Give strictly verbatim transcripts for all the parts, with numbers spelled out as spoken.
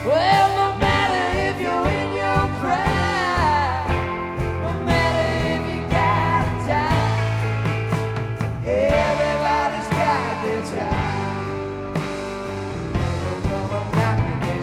Well, no matter if you're in your prime, no matter if you got time, everybody's got their time. Come on, knock me down.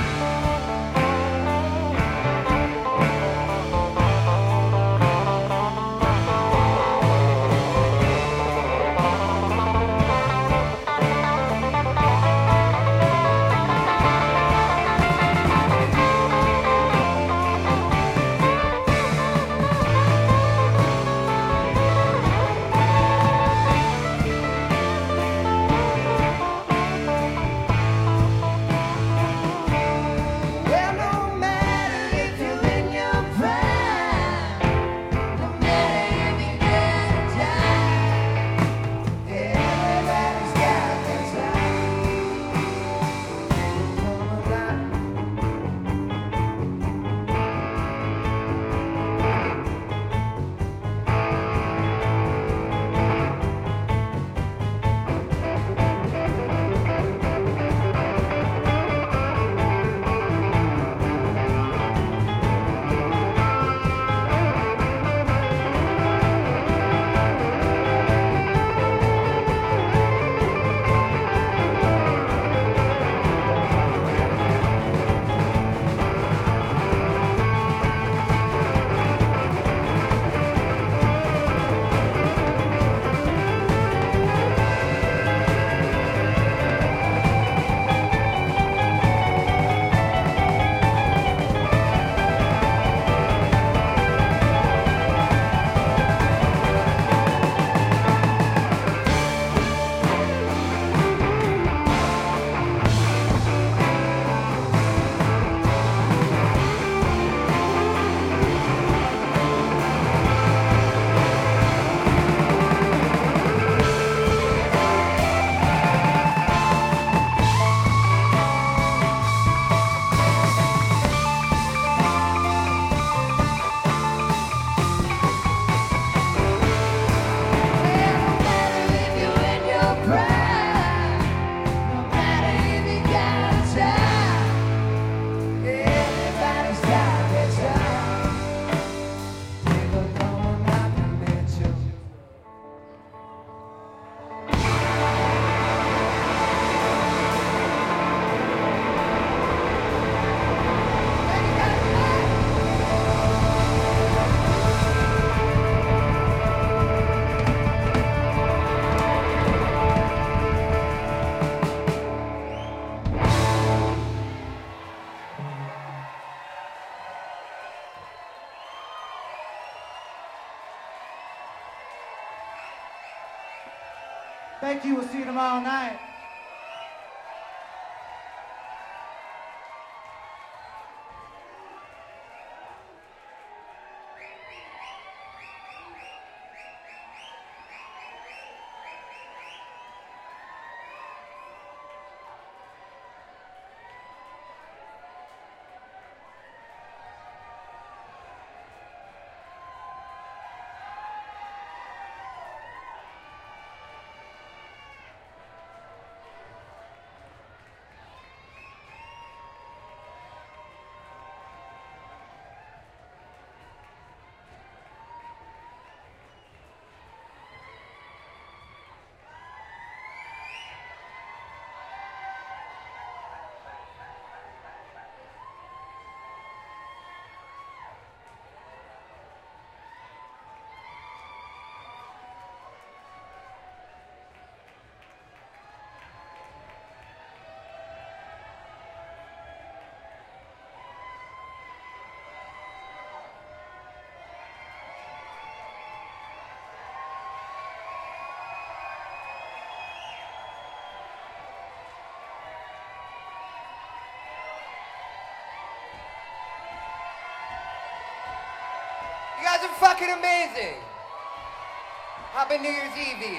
Well, no matter if you're in your prime, no matter if you got time, everybody's got their time. Come on, knock. Thank you. We'll see you tomorrow night. You guys are fucking amazing. Happy New Year's Eve to you.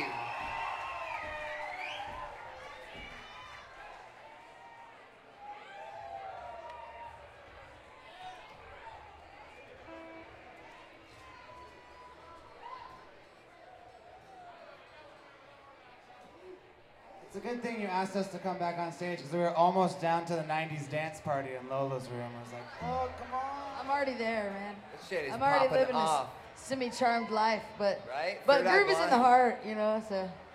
It's It's a good thing you asked us to come back on stage because we were almost down to the nineties dance party in Lola's room. I was like, oh, come on. I'm already there, man. This shit is I'm already popping living off. this semi-charmed life, but Right? but Third Eye groove is in the Blind. heart, you know. So